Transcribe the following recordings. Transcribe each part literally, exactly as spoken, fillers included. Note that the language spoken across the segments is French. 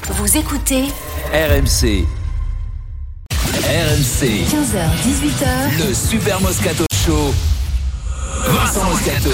Vous écoutez R M C. R M C. quinze heures dix-huit heures. Le Super Moscato Show. Vincent Moscato.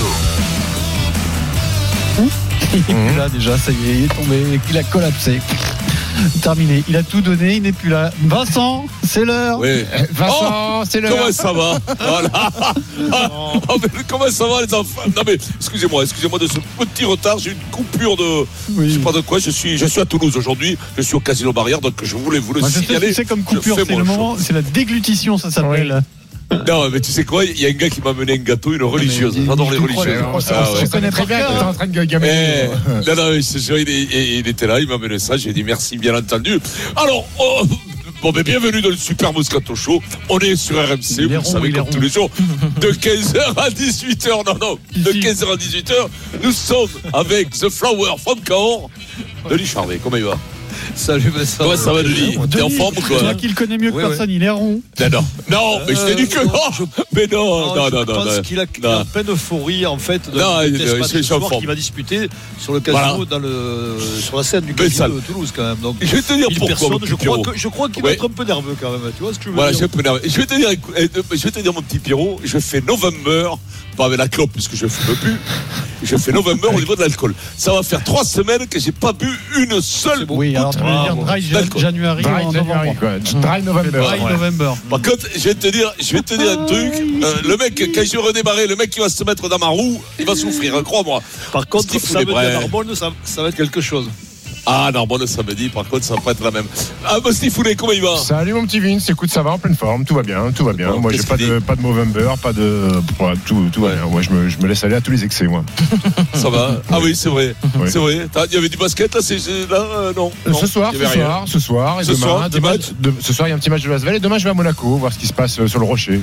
Il est plus là déjà, ça y est, il est tombé, il a collapsé. Terminé, il a tout donné, il n'est plus là. Vincent, c'est l'heure. Oui. Vincent, oh, c'est l'heure. Comment ça va? Voilà. Ah, oh, mais comment ça va les enfants? Non mais excusez-moi, excusez-moi de ce petit retard. J'ai une coupure de, oui. je sais pas de quoi. Je suis, je suis à Toulouse aujourd'hui. Je suis au Casino Barrière, donc je voulais vous le bah, signaler. C'est comme coupure, c'est le moment, c'est la déglutition, ça s'appelle. Oui. Non, mais tu sais quoi, il y a un gars qui m'a amené un gâteau, une religieuse. J'adore les religieuses. Je connais très bien que tu es en train de gamer. Non, non, il, il était là, il m'a amené ça. J'ai dit merci, bien entendu. Alors, oh, bon, ben, bienvenue dans le Super Moscato Show. On est sur R M C, vous le savez, comme tous les jours, de quinze heures à dix-huit heures. Non, non, de quinze heures à dix-huit heures. Nous sommes avec The Flower from Cahors. Denis Charvet, comment il va? Salut Vincent. Comment ça va, Denis? T'es en forme ou quoi? Toi qui le connais mieux que oui, personne, oui. il est rond. Non, non, non mais je t'ai dit que non. Je... Mais non, non, non, non. Je pense non, qu'il a, non. a plein d'euphorie en fait. De non, il est soir qui va disputer sur le casino, voilà. dans le, sur la scène du casino de Toulouse quand même. Donc, je vais te dire pourquoi. Personne, je, crois que, je crois qu'il ouais. va être un peu nerveux quand même. Tu vois ce que je veux voilà, dire? Je, je vais te dire, je vais te dire mon petit Pierrot, je fais November, pas avec la clope puisque je ne fume plus. Je fais November au niveau de l'alcool. Ça va faire trois semaines que j'ai pas bu une seule. Oui, alors tu veux dire dry January en novembre. Dry November. Dry November. Par contre, je vais te dire, je vais te dire un truc. Euh, le mec, quand je vais redémarrer, le mec qui va se mettre dans ma roue, il va souffrir, hein, crois-moi. Par contre, ça veut dire Narbonne, ça, ça va être quelque chose. Ah, Narbonne, ça me dit, par contre, ça va pas être la même. Ah, bah, Steve Foulet, comment il va? Salut mon petit Vince, écoute, ça va en pleine forme, tout va bien, tout va bien. Bon, moi, j'ai pas de, pas de Movember, pas de. Ouais, tout tout ouais. va bien. Moi, je me, je me laisse aller à tous les excès, moi. Ça va? Ah oui, c'est vrai. Oui. C'est vrai. Il y avait du basket, là, c'est, là euh, non, non. Ce soir, ce soir, ce soir, et ce demain. Soir, demain de, ce soir, il y a un petit match de Lasvel, et demain, je vais à Monaco, voir ce qui se passe sur le Rocher.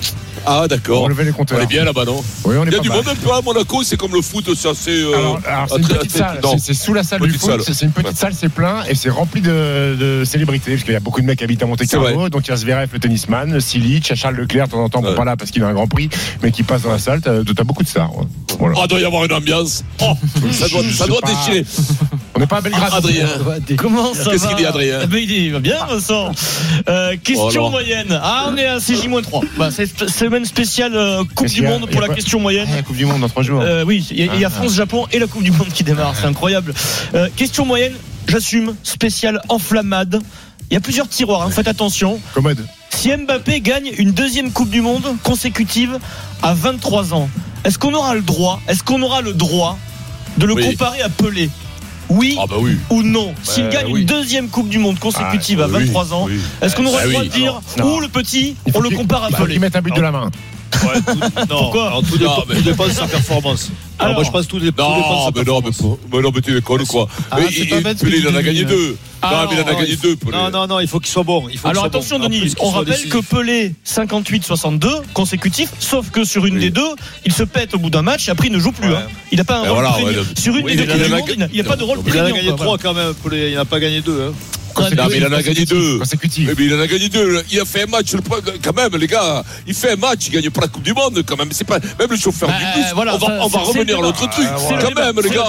Ah d'accord. On lever les compteurs. On est bien là-bas, non? Oui, on est. Il y a pas du mal. monde un peu à Monaco, c'est comme le foot, c'est assez. Euh, alors, alors c'est une petite salle, c'est, c'est sous la salle du foot, c'est, c'est une petite ouais. salle, c'est plein et c'est rempli de, de célébrités parce qu'il y a beaucoup de mecs qui habitent à Monte-Carlo, donc il y a Zverev, le tennisman, Silic, Charles Leclerc, de temps en temps, ouais. pas là parce qu'il a un Grand Prix, mais qui passe dans la salle. T'as, t'as beaucoup de stars. Voilà. Oh, doit y avoir une ambiance. Oh, ça doit, ça doit déchirer. On n'est pas à Belgrade. Ah, Adrien. Comment ça Qu'est-ce va? qu'il dit, Adrien? Eh ben, il va bien, Vincent. Euh, question oh, moyenne. Ah, on est à C J moins trois. Bah, c'est semaine spéciale euh, Coupe du Monde pour la pas... question moyenne. Ah, la Coupe du Monde dans trois jours. Euh, oui, il y, ah, y a France-Japon et la Coupe du Monde qui démarre. C'est incroyable. Euh, question moyenne, j'assume, spéciale enflammade. Il y a plusieurs tiroirs, hein, faites attention. Commode. Si Mbappé gagne une deuxième Coupe du Monde consécutive à vingt-trois ans, est-ce qu'on aura le droit, est-ce qu'on aura le droit de le oui. comparer à Pelé? Oui, ah bah oui ou non. S'il bah, gagne oui. une deuxième Coupe du Monde consécutive ah, bah, à vingt-trois oui, ans, oui. est-ce qu'on aura bah, le droit oui. de dire non. ou le petit, on le compare à bah, Pelé? Ils mettent un but non. de la main. Ouais, tout, non, pourquoi alors, tout, dépend, tout dépend de sa performance. Alors, alors moi je pense tout, dé, tout non, dépend de sa mais non, mais, mais non, mais tu déconnes quoi. Ah, mais il, Pelé, il en a gagné deux. Ah, non, mais il en a gagné deux. Non, non, non, il faut qu'il soit bon. Il faut alors attention, bon. Denis, plus, on rappelle décisif. que Pelé, cinquante-huit soixante-deux consécutifs, sauf que sur une oui. des deux, il se pète au bout d'un match et après il ne joue plus. Ouais. Hein. Il n'a pas un ben rôle voilà, ouais, sur une oui, des deux Coupes du Monde, il n'y a pas de rôle prégnant. Il en a gagné trois quand même, Pelé, il n'a pas gagné deux. Non, mais il en a gagné deux. Consécutif. Mais il en a gagné deux. Il a fait un match, quand même, les gars. Il fait un match, il gagne pas la Coupe du Monde, quand même. C'est pas, même le chauffeur bah, du bus. Voilà, on va, ça, on va revenir à l'autre truc. Ah, voilà. Quand même, les gars.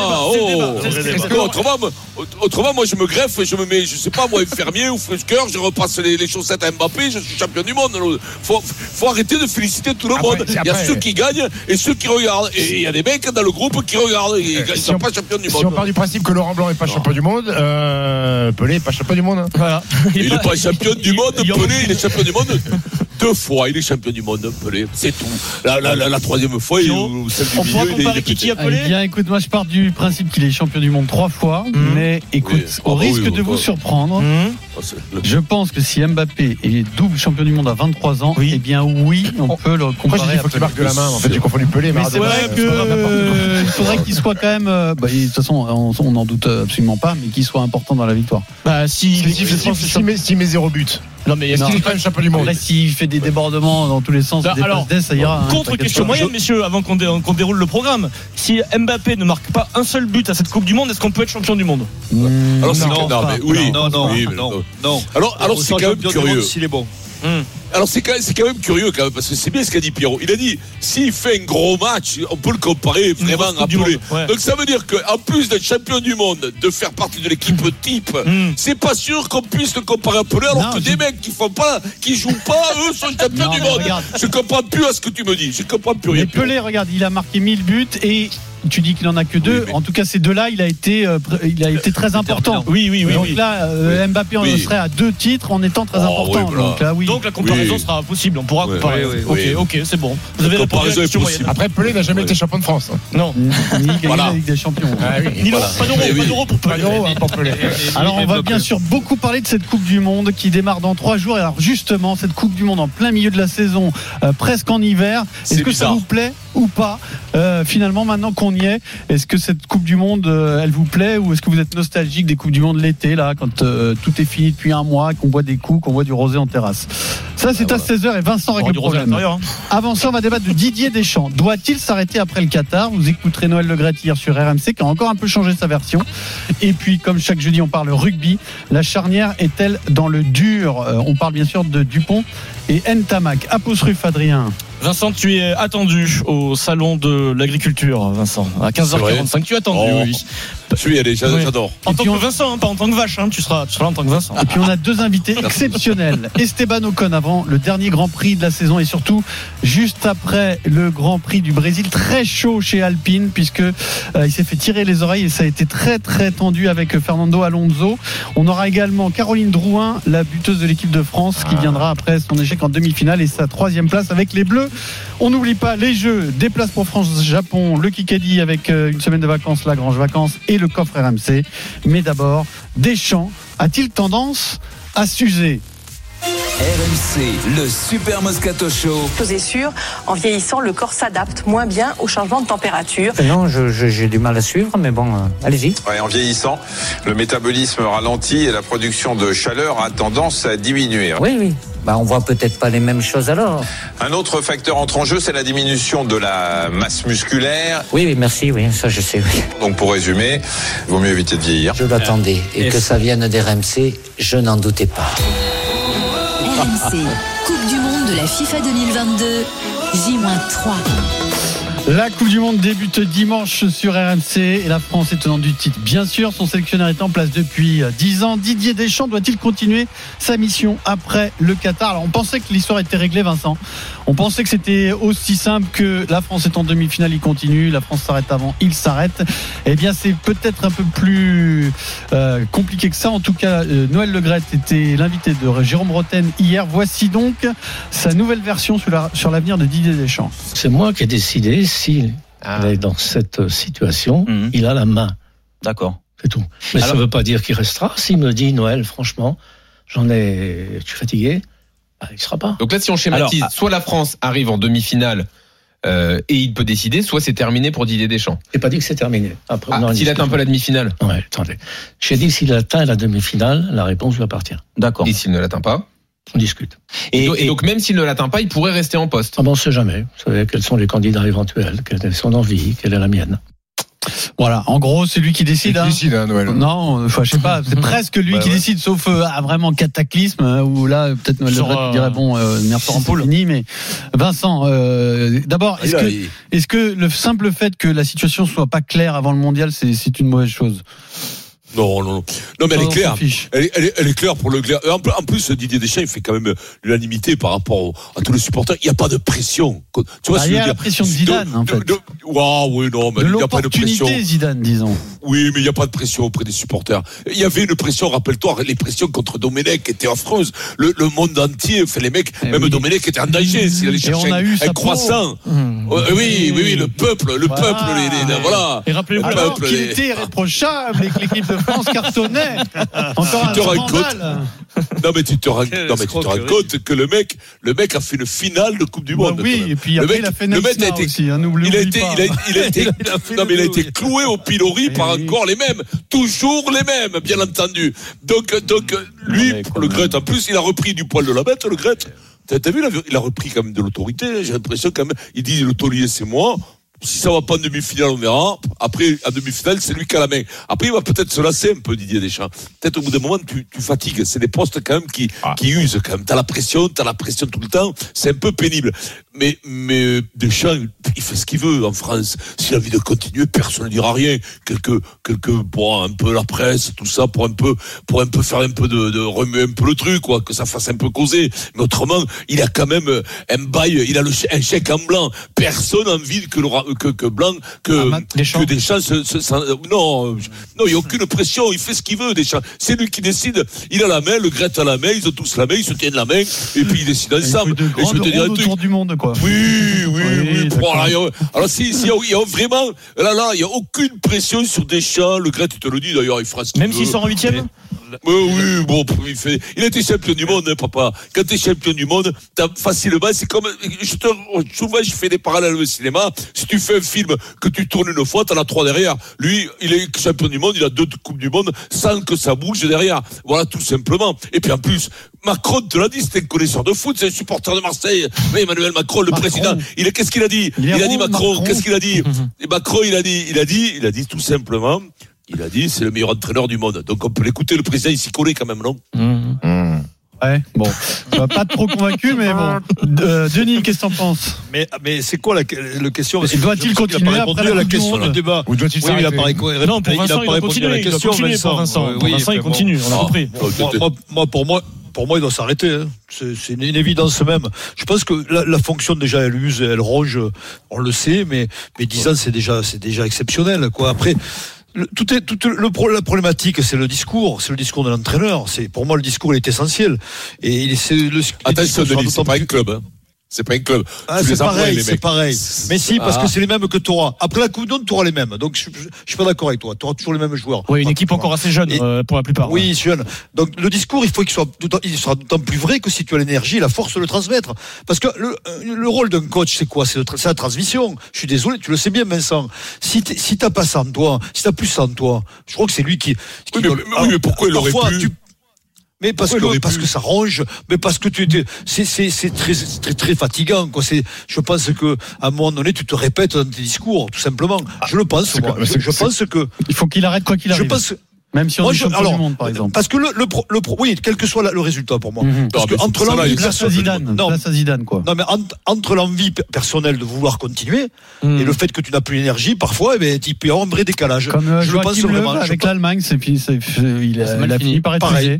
Oh. Autrement, autrement, moi, je me greffe et je me mets, je sais pas, moi, infirmier ou frisqueur, je repasse les, les chaussettes à Mbappé, je suis champion du monde. Faut, faut arrêter de féliciter tout le après, monde. Il y a ceux qui gagnent et ceux qui regardent. Et il y a des mecs dans le groupe qui regardent. Ils ne sont pas champions du monde. Si on part du principe que Laurent Blanc n'est pas champion du monde, Pelé n'est pas champion du monde. Voilà. Il n'est pas champion du monde, Pelé, il est champion du monde deux fois, il est champion du monde, Pelé, c'est tout. La, la, la, la troisième fois, il, ou celle du on milieu, pourra comparer Kiki à Pelé. Eh bien, écoute, moi je pars du principe qu'il est champion du monde trois fois, mmh. mais écoute, oui. au oh, risque oui, de vous surprendre, mmh. je pense que si Mbappé est double champion du monde à vingt-trois ans, oui. eh bien oui, on oh. peut le comparer. Moi, il faut qu'il marque de la main. En fait, j'ai confondu Pelé, mais c'est vrai qu'il faudrait qu'il soit quand même. Bah, de toute façon, on n'en doute absolument pas, mais qu'il soit important dans la victoire. Bah, si s'il met zéro but. Non mais est-ce qu'il est quand même champion du monde? Après, s'il fait des débordements dans tous les sens, des alors, passes, ça ira. Contre hein, question moyenne, messieurs, avant qu'on, dé, qu'on déroule le programme. Si Mbappé ne marque pas un seul but à cette Coupe du Monde, est-ce qu'on peut être champion du monde? mmh, Alors c'est non, non, mais oui, non, non, oui, non, non, non. Alors, alors c'est quand même curieux. S'il est bon. Mmh. Alors c'est quand, même, c'est quand même curieux quand même, parce que c'est bien ce qu'a dit Pierrot. Il a dit, s'il fait un gros match, on peut le comparer vraiment à Pelé. Ouais. Donc ça veut dire qu'en plus d'être champion du monde, de faire partie de l'équipe mmh. type, mmh. c'est pas sûr qu'on puisse le comparer à Pelé, alors non, que je... des mecs qui font pas, qui jouent pas, eux sont champions non, du monde. Regarde. Je comprends plus à ce que tu me dis. Je comprends plus rien. Mais Pelé, regarde, il a marqué mille buts et tu dis qu'il en a que deux. Oui, mais... En tout cas, ces deux-là, il a été, euh, il a été très important. Oui, oui, oui. Donc oui. là, euh, Mbappé oui. en serait à deux titres en étant très oh, important. Oui, voilà. Donc là, oui. Donc la comparaison oui. sera possible. On pourra oui, comparer. Oui, oui, ok, ok, c'est bon. Vous avez répondu à la question moyenne. Après, Pelé n'a jamais oui. été champion de France. Non. Ni gagné voilà. la Ligue des Champions. Ah, oui. Ni voilà. Pas d'euro, pas d'euro pour Pelé. Pour Pelé. Alors, on va bien sûr beaucoup parler de cette Coupe du Monde qui démarre dans trois jours. Et alors, justement, cette Coupe du Monde en plein milieu de la saison, euh, presque en hiver. Est-ce que ça vous plaît ou pas euh, finalement, maintenant qu'on y est, est-ce que cette Coupe du Monde, euh, elle vous plaît, ou est-ce que vous êtes nostalgique des Coupes du Monde l'été, là, quand euh, tout est fini depuis un mois, qu'on boit des coups, qu'on boit du rosé en terrasse? Ça, c'est ah, à voilà. seize heures et Vincent règle le problème. Hein. Avant ça, on va débattre de Didier Deschamps. Doit-il s'arrêter après le Qatar? Vous écouterez Noël Le Graët hier sur R M C, qui a encore un peu changé sa version. Et puis, comme chaque jeudi, on parle rugby. La charnière est-elle dans le dur? euh, On parle bien sûr de Dupont et Ntamak. Apostrophe Adrien. Vincent, tu es attendu au salon de l'agriculture, Vincent, à quinze heures quarante-cinq. Tu es attendu, oh, oui. Je suis allé, j'adore. En tant que Vincent, hein, pas en tant que vache, hein, tu, seras, tu seras là en tant que Vincent. Et puis on a deux invités exceptionnels. Esteban Ocon avant le dernier Grand Prix de la saison et surtout juste après le Grand Prix du Brésil, très chaud chez Alpine puisque euh, il s'est fait tirer les oreilles et ça a été très très tendu avec Fernando Alonso. On aura également Caroline Drouin, la buteuse de l'équipe de France, qui viendra après son échec en demi-finale et sa troisième place avec les Bleus. On n'oublie pas les Jeux, des places pour France-Japon, le Kikadi avec une semaine de vacances, Lagrange Vacances et le coffre R M C. Mais d'abord, Deschamps a-t-il tendance à s'user? R M C, le Super Moscato Show. Chose est sûre, en vieillissant, le corps s'adapte moins bien au changement de température. Non, je, je, j'ai du mal à suivre, mais bon, euh, allez-y. Ouais, en vieillissant, le métabolisme ralentit et la production de chaleur a tendance à diminuer. Oui, oui. Bah, on voit peut-être pas les mêmes choses alors. Un autre facteur entre en jeu, c'est la diminution de la masse musculaire. Oui, oui, merci, oui, ça je sais, oui. Donc pour résumer, il vaut mieux éviter de vieillir. Je l'attendais, et, et que ça vienne d'R M C, je n'en doutais pas. R M C, Coupe du Monde de la FIFA deux mille vingt-deux, J trois. La Coupe du Monde débute dimanche sur R M C et la France est tenante du titre. Bien sûr, son sélectionneur est en place depuis dix ans. Didier Deschamps doit-il continuer sa mission après le Qatar? Alors, on pensait que l'histoire était réglée, Vincent. On pensait que c'était aussi simple que la France est en demi-finale, il continue. La France s'arrête avant, il s'arrête. Eh bien, c'est peut-être un peu plus euh, compliqué que ça. En tout cas, euh, Noël Le Graët était l'invité de Jérôme Rotten hier. Voici donc sa nouvelle version sur, la, sur l'avenir de Didier Deschamps. C'est moi qui ai décidé. S'il ah. est dans cette situation, mmh. il a la main. D'accord. C'est tout. Mais alors, ça ne veut pas dire qu'il restera. S'il me dit, Noël, franchement, j'en ai, je suis fatigué, bah, il ne sera pas. Donc là, si on schématise, alors, soit la France arrive en demi-finale euh, et il peut décider, soit c'est terminé pour Didier Deschamps. Je n'ai pas dit que c'est terminé. Après, ah, s'il atteint un peu la demi-finale. Ouais, attendez. J'ai dit s'il atteint la demi-finale, la réponse lui appartient. D'accord. Et s'il ne l'atteint pas? On discute. Et, et, donc, et donc, même s'il ne l'atteint pas, il pourrait rester en poste. Ah ben, on ne sait jamais. Vous savez, quels sont les candidats éventuels, quelle est son envie, quelle est la mienne. Voilà, en gros, c'est lui qui décide. Hein. décide, hein, Noël. Non, enfin, je sais pas, c'est presque lui bah, qui ouais. décide, sauf euh, à vraiment cataclysme, euh, où là, peut-être Noël Le Graët dirait, bon, euh, merci en poule. Mais Vincent, euh, d'abord, est-ce que, est-ce que le simple fait que la situation soit pas claire avant le mondial, c'est, c'est une mauvaise chose? Non, non, non. Non, mais elle est claire. Elle est, elle est, elle est claire pour le clair. En plus, Didier Deschamps, il fait quand même l'unanimité par rapport à tous les supporters. Il n'y a pas de pression. Tu vois, ah, il y a la dire. pression de Zidane, de, en fait. De, de, wow, oui, non, mais de il n'y a pas de pression. Zidane, disons. Oui, mais il n'y a pas de pression auprès des supporters. Il y avait une pression, rappelle-toi, les pressions contre Domenech étaient affreuses. Le, le monde entier, enfin, les mecs, et même oui. Domenech était en danger s'il allait chercher un, un croissant. Mmh. Oui, oui, oui, oui, le peuple, le voilà. peuple, les, les, voilà. Et rappelez-vous alors qu'il les... était irréprochable et que l'équipe de France cartonnait. Encore tu te rends compte. Non mais tu te rends, non, mais tu te rends compte que le mec, le mec a fait une finale de Coupe du Monde. Bah oui, et puis après il a fait le mec a été, aussi, hein, il a été, il a, il a été, il a non mais il a été cloué au pilori par oui. encore les mêmes, toujours les mêmes, bien entendu. Donc, donc lui, le Graët, en plus, il a repris du poil de la bête, le Graët. T'as, t'as vu, il a repris quand même de l'autorité. J'ai l'impression quand même, il dit l'autorité c'est moi. Si ça va pas en demi-finale, on verra. Après, en demi-finale, c'est lui qui a la main. Après, il va peut-être se lasser un peu, Didier Deschamps. Peut-être au bout d'un moment, tu, tu fatigues. C'est des postes quand même qui, ah. qui usent quand même. T'as la pression, t'as la pression tout le temps. C'est un peu pénible. Mais, mais Deschamps, il fait ce qu'il veut en France. S'il a envie de continuer, personne ne dira rien. Quelques, quelques, bon, un peu la presse, tout ça, pour un peu, pour un peu faire un peu de, de remuer un peu le truc, quoi, que ça fasse un peu causer. Mais autrement, il a quand même un bail, il a le, un chèque en blanc. Personne n'a envie que le, que, que Blanc, que, ah, Deschamps. que Deschamps se, se, se, non, non, il n'y a aucune pression, il fait ce qu'il veut, Deschamps. C'est lui qui décide, il a la main, le Gret a la main, ils ont tous la main, ils se tiennent la main, et puis ils décident ensemble. Et je vais te dire un truc. Autour du monde, quoi. Oui, oui, oui. oui bon, alors, y a, alors, si, si, il y a vraiment, là, là, il n'y a aucune pression sur Deschamps, le Gret, il te le dit d'ailleurs, il fera ce qu'il Même veut. s'il sort en huitième? Mais oui, bon, il fait, il a été champion du monde, hein, papa. Quand t'es champion du monde, t'as facilement, c'est comme, je te, souvent, je fais des parallèles au cinéma. Si tu fais un film que tu tournes une fois, t'en as trois derrière. Lui, il est champion du monde, il a deux coupes du monde, sans que ça bouge derrière. Voilà, tout simplement. Et puis en plus, Macron te l'a dit, c'était un connaisseur de foot, c'est un supporter de Marseille. Mais Emmanuel Macron, le Macron. président, il est, qu'est-ce qu'il a dit? Il, il a dit Macron, Macron. Qu'est-ce qu'il a dit? Et Macron, il a dit, il a dit, il a dit tout simplement, il a dit, c'est le meilleur entraîneur du monde. Donc on peut l'écouter, le président, il s'y collait quand même, non? Mmh. Mmh. Ouais, bon, pas trop convaincu, mais bon. Euh, Denis, qu'est-ce que t'en penses? Mais, mais c'est quoi la, la question? Doit-il continuer après la, la question du débat? Ou doit-il oui, il a pas répondu. Non, pour Vincent, il a continué la question. Vincent, Vincent. Oui, Vincent, il continue. On a compris. Moi, moi, pour moi. Pour moi, il doit s'arrêter. Hein. C'est, c'est une évidence même. Je pense que la, la fonction déjà, elle use, elle ronge. On le sait, mais mais dix ans, c'est déjà, c'est déjà exceptionnel. Quoi. Après, le, tout est, tout le la problématique, c'est le discours, c'est le discours de l'entraîneur. C'est pour moi le discours, il est essentiel. Et il est, c'est le. Attention, Denis, c'est pas un club. Hein. C'est pas un club. Ah, c'est pareil, c'est pareil. Mais si, parce ah. que c'est les mêmes que tu auras. Après la Coupe du Monde, tu auras les mêmes. Donc, je, je, je suis pas d'accord avec toi. Tu auras toujours les mêmes joueurs. Oui, une équipe encore assez jeune, et, euh, pour la plupart. Oui, ouais. jeune. Donc, le discours, il faut qu'il soit, il sera d'autant plus vrai que si tu as l'énergie, la force de le transmettre. Parce que le, le rôle d'un coach, c'est quoi? C'est, le, c'est la transmission. Je suis désolé, tu le sais bien, Vincent. Si, si t'as pas ça en toi, si t'as plus ça en toi, je crois que c'est lui qui, qui oui, mais, doit, mais, alors, mais pourquoi il aurait pu? Tu, Mais parce que parce que ça ronge, mais parce que tu étais, c'est c'est c'est très très très fatigant quoi. C'est, je pense que à un moment donné, tu te répètes dans tes discours, tout simplement. Je le pense. Moi. Je, je pense que il faut qu'il arrête quoi qu'il arrive. Je pense. Même si on moi, est champion du monde, par exemple. Parce que le le, le, le oui, quel que soit le résultat pour moi. Mm-hmm. Parce non, que entre l'envie personnelle, non, place à Zidane quoi. Non mais entre, entre l'envie personnelle de vouloir continuer mm. et le fait que tu n'as plus l'énergie, parfois, eh ben, il peut y avoir un vrai décalage. Comme euh, je le pense vraiment. Avec l'Allemagne, c'est puis c'est, il a, il a fini par être pareil.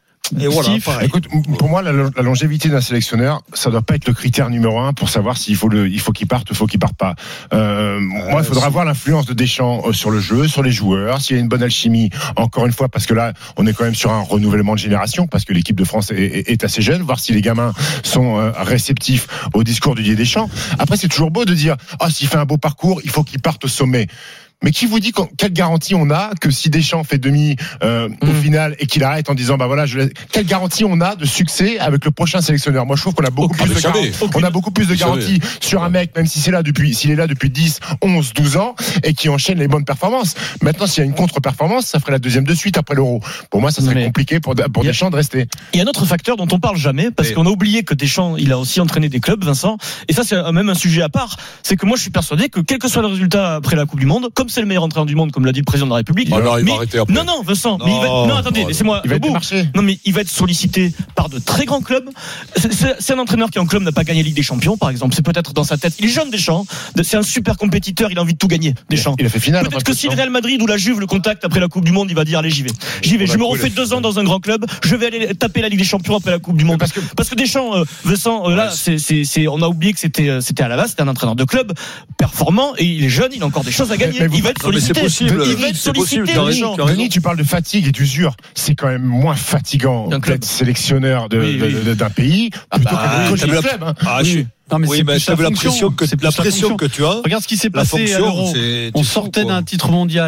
Et voilà, écoute, pour moi, la, la longévité d'un sélectionneur, ça doit pas être le critère numéro un pour savoir s'il faut le, il faut qu'il parte ou il faut qu'il parte pas. Euh, euh, moi, il faudra voir l'influence de Deschamps sur le jeu, sur les joueurs, s'il y a une bonne alchimie. Encore une fois, parce que là, on est quand même sur un renouvellement de génération, parce que l'équipe de France est, est, est assez jeune. Voir si les gamins sont euh, réceptifs au discours de Didier Deschamps. Après, c'est toujours beau de dire, ah, oh, s'il fait un beau parcours, il faut qu'il parte au sommet. Mais qui vous dit quelle garantie on a que si Deschamps fait demi euh, mmh. au final et qu'il arrête en disant bah voilà je laisse, quelle garantie on a de succès avec le prochain sélectionneur? Moi je trouve qu'on a beaucoup Aucune, plus de garantie, on a beaucoup plus de garantie sur un mec même si c'est là depuis s'il est là depuis dix, onze, douze ans et qui enchaîne les bonnes performances. Maintenant s'il y a une contre-performance, ça ferait la deuxième de suite après l'Euro. Pour moi ça serait Mais compliqué pour pour a, Deschamps de rester. Il y a un autre facteur dont on parle jamais parce et qu'on a oublié que Deschamps il a aussi entraîné des clubs, Vincent, et ça c'est même un sujet à part, c'est que moi je suis persuadé que quel que soit le résultat après la Coupe du Monde, comme c'est le meilleur entraîneur du monde comme l'a dit le président de la République. Alors, mais, il va arrêter après. Non, non, Vincent. Non, mais il va, non attendez, non, laissez-moi. Il va être marché. Non, mais il va être sollicité par de très grands clubs. C'est, c'est, c'est un entraîneur qui en club n'a pas gagné la Ligue des Champions, par exemple. C'est peut-être dans sa tête. Il est jeune, Deschamps. C'est un super compétiteur. Il a envie de tout gagner, Deschamps. Il a fait finale. Peut-être que si le Real Madrid ou la Juve le contacte après la Coupe du Monde, il va dire allez, j'y vais. J'y vais. Je me refais deux ans dans un grand club. Je vais aller taper la Ligue des Champions après la Coupe du Monde. Parce que, parce que Deschamps, euh, Vincent, euh, là, c'est, c'est, c'est, on a oublié que c'était, c'était à la base, c'était un entraîneur de club performant et il est jeune. Il a encore des choses à gagner. Il va être sollicité. Il va être sollicité. Denis, tu parles de fatigue et d'usure. C'est quand même moins fatigant d'être sélectionneur de, oui, oui. De, de, d'un pays ah plutôt bah, que de coach de club. Hein. Ah, oui. Non, mais oui, c'est mais tu as la pression que, la pression que tu as. Regarde ce qui s'est passé à l'Euro. On sortait d'un titre mondial.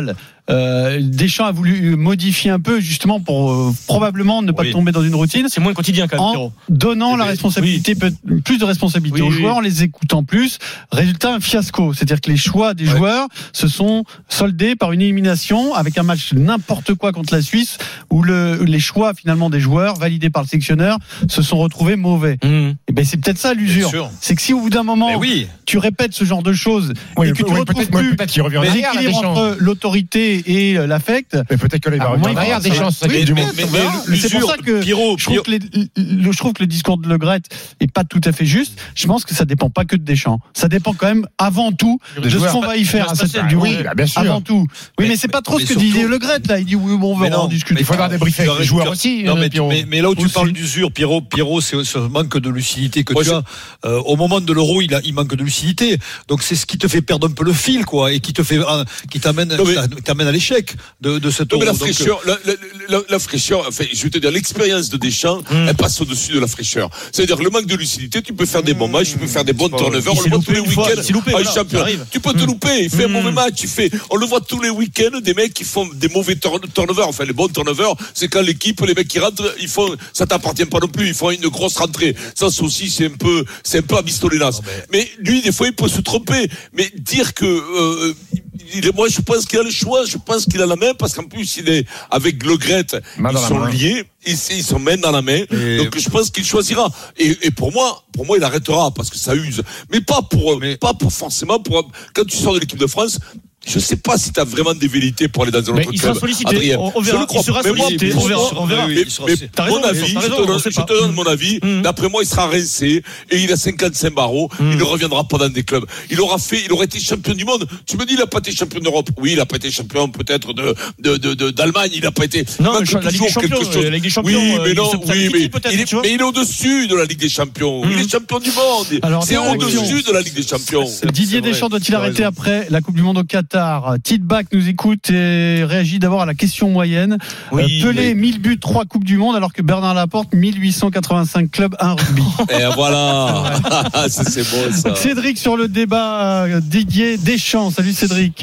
euh, Deschamps a voulu modifier un peu justement pour euh, probablement ne pas oui. tomber dans une routine. C'est moins quotidien quand même. En Pierrot. donnant la responsabilité, oui. plus de responsabilité oui, aux oui. joueurs, en les écoutant plus. Résultat, un fiasco. C'est-à-dire que les choix des ouais. joueurs se sont soldés par une élimination avec un match n'importe quoi contre la Suisse où le, les choix finalement des joueurs validés par le sélectionneur se sont retrouvés mauvais. Mmh. Et ben c'est peut-être ça l'usure. C'est que si au bout d'un moment oui. tu répètes ce genre de choses oui, et que tu oui, retrouves peut-être, plus peut-être qu'il revient en arrière, l'équilibre entre l'autorité et l'affect. Mais peut-être que là, il va revenir en arrière des chances. Oui, mais, mais, mais, mais, mais c'est pour ça que Pierrot, je, trouve que les, le, je trouve que le discours de Le Graët est pas tout à fait juste. Je pense que ça dépend pas que de Deschamps. Ça dépend quand même avant tout de ce qu'on va y faire à cette Coupe du Monde. Bien sûr. Avant tout. Oui, mais c'est pas trop ce que disait Le Graët là. Il dit oui, bon, on va en discuter. Il faudra débriefer avec les joueurs aussi. Mais là où tu parles d'usure, Pierrot, Pierrot, c'est ce manque de lucidité que tu as. Au moment de l'Euro, il manque de lucidité. Donc c'est ce qui te fait perdre un peu le fil, quoi, et qui te fait, qui t'amène, qui t'amène à l'échec de, de cette. Non, mais la fraîcheur, la, la, la, la fraîcheur, enfin, je vais te dire, l'expérience de Deschamps, mmh. elle passe au-dessus de la fraîcheur. C'est-à-dire le manque de lucidité, tu peux faire des bons matchs, tu peux faire des bons turnovers, on le voit tous les week-ends. Ah, champion, tu peux te louper, il fait un mauvais match, il fait, on le voit tous les week-ends, des mecs qui font des mauvais turnovers. Enfin, les bons turnovers, c'est quand l'équipe, les mecs qui rentrent, ils font, ça t'appartient pas non plus, ils font une grosse rentrée. Ça aussi, c'est un peu, c'est un peu à Bistolénas. Mais lui, des fois, il peut se tromper. Mais dire que, euh, il, moi, je pense qu'il a le choix, je pense qu'il a la main, parce qu'en plus, il est avec Le Graët, ils sont liés, ils, ils sont main dans la main. Et... Donc, je pense qu'il choisira. Et, et pour moi, pour moi, il arrêtera, parce que ça use. Mais pas pour, mais... pas pour forcément pour, quand tu sors de l'équipe de France, je sais pas si tu as vraiment des vérités pour aller dans un autre club. Il sera sollicité. Adrien. On verra. Je le crois. Il sera sollicité. Moi, on verra. On verra. Mais, mais, mais mon avis, je te donne, je te donne mon avis. Mmh. D'après moi, il sera rincé et il a cinquante-cinq barreaux. Mmh. Il ne reviendra pas dans des clubs. Il aura fait, il aurait été champion du monde. Tu me dis, il a pas été champion d'Europe. Oui, il a pas été champion peut-être de, de, de, de d'Allemagne. Il a pas été. Non, la Ligue des Champions. La Ligue des Champions. Oui, mais non, oui, mais il est, mais il est au-dessus de la Ligue des Champions. Il est champion du monde. C'est au-dessus de la Ligue des Champions. Didier Deschamps doit-il arrêter après la Coupe du Monde au Qatar? Bac nous écoute et réagit d'abord à la question moyenne. Oui, Pelé, oui. mille buts, trois Coupes du Monde, alors que Bernard Laporte, mille huit cent quatre-vingt-cinq clubs, un rugby. Et voilà. ça, c'est beau, ça. Cédric sur le débat Didier Deschamps. Salut Cédric.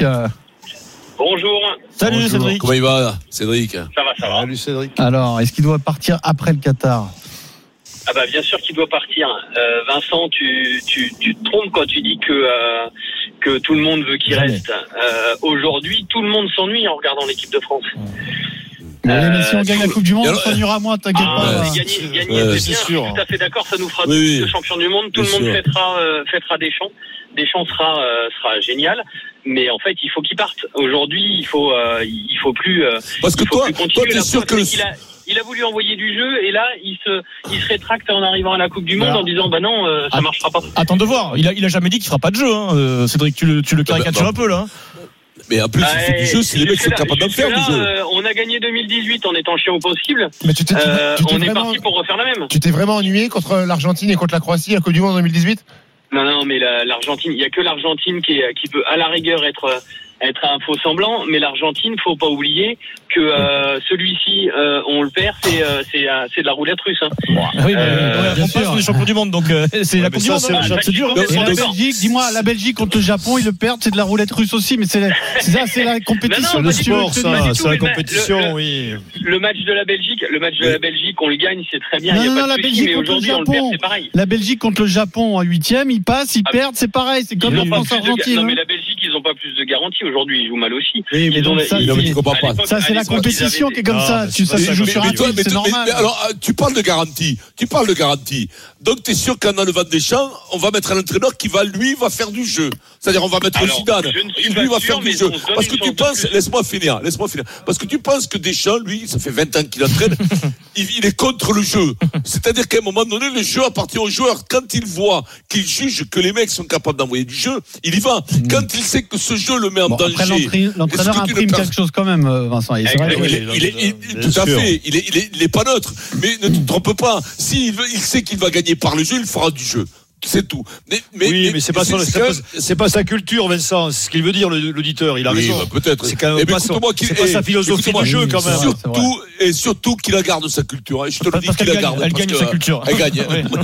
Bonjour. Salut Bonjour. Cédric. Comment il va, Cédric? Ça va, ça va. Salut Cédric. Alors, est-ce qu'il doit partir après le Qatar? Ah bah bien sûr qu'il doit partir. Euh, Vincent, tu, tu, tu te trompes quand tu dis que euh, que tout le monde veut qu'il Jamais. reste. Euh, aujourd'hui, tout le monde s'ennuie en regardant l'équipe de France. Mais, euh, mais si on gagne la Coupe du Monde, on s'ennuiera moins, t'inquiète ah, pas. Ouais. Gagner, gagner ouais, c'est bien, sûr. Je suis tout à fait d'accord, ça nous fera oui, oui. champion du monde. Tout bien le monde sûr. fêtera, euh, fêtera Deschamps. Deschamps sera, euh, sera génial. Mais en fait, il faut qu'il parte. Aujourd'hui, il faut, euh, il faut plus. Euh, Parce que toi, toi, t'es sûr que le... Il a voulu envoyer du jeu et là il se il se rétracte en arrivant à la Coupe du Monde voilà. en disant bah non euh, ça marchera pas. Attends de voir, il a il a jamais dit qu'il fera pas de jeu hein. euh, Cédric, tu le tu le caricatures un peu là. Hein. Mais en plus bah, il faut du jeu si les mecs sont capables d'en faire du jeu. Euh, on a gagné deux mille dix-huit en étant chiant au possible. Mais tu t'es, tu t'es, euh, tu t'es on vraiment, est parti pour refaire la même. Tu t'es vraiment ennuyé contre l'Argentine et contre la Croatie à la Coupe du Monde en deux mille dix-huit? Non non mais la, l'Argentine, il y a que l'Argentine qui est, qui peut à la rigueur être être un faux semblant, mais l'Argentine, faut pas oublier que euh, celui-ci, euh, on le perd, c'est euh, c'est euh, c'est de la roulette russe. Hein. Ah oui, euh, on passe des champions du monde, donc euh, c'est ouais, la Coupe du monde. C'est, hein, c'est dur. Et la Belgique, dis-moi, la Belgique contre le Japon, ils le perdent, c'est de la roulette russe aussi, mais c'est la, c'est ça, c'est la compétition. Non, non, le sport, ça, c'est la compétition, le, oui. Le match de la Belgique, le match de la Belgique, on le gagne, c'est très bien. Non, il y a non, pas la de Belgique souci, mais aujourd'hui, on le perd, c'est pareil. La Belgique contre le Japon en huitième, ils passent, ils perdent, c'est pareil, c'est comme la France-Argentine. Non, mais la Belgique, ils ont pas plus de garantie aujourd'hui, ils jouent mal aussi. Oui, mais donc ça, c'est, ça, c'est la compétition qui est comme ça. Tu sais, tu joues sur un fil, c'est normal. Alors, tu parles de garantie. Tu parles de garantie. Donc, t'es sûr qu'en enlevant Deschamps, on va mettre un entraîneur qui va, lui, va faire du jeu. C'est-à-dire, on va mettre Zidane. Lui va faire du jeu. Parce que tu penses, laisse-moi finir, laisse-moi finir. Parce que tu penses que Deschamps, lui, ça fait vingt ans qu'il entraîne, il est contre le jeu. C'est-à-dire qu'à un moment donné, le jeu appartient aux joueurs. Quand il voit qu'il juge que les mecs sont capables d'envoyer du jeu, il y va. Quand il sait que ce jeu le met en danger. L'entraîneur imprime quelque chose quand même, Vincent. Il c'est vrai, il est, il est, il est, tout à fait. Il est, il est, il est pas neutre. Mais ne te trompe pas. S'il veut, il sait qu'il va gagner par le jeu, il fera du jeu. C'est tout. Mais, mais, oui, mais, mais c'est, pas, son, c'est, pas, c'est pas sa culture, Vincent. C'est ce qu'il veut dire, l'auditeur. Il a oui, raison. Bah, peut-être. C'est quand même pas, son, c'est pas sa philosophie du jeu, quand même. Surtout, et surtout qu'il a garde sa culture. Et je te le dis qu'il a garde. Elle gagne sa culture. Elle gagne.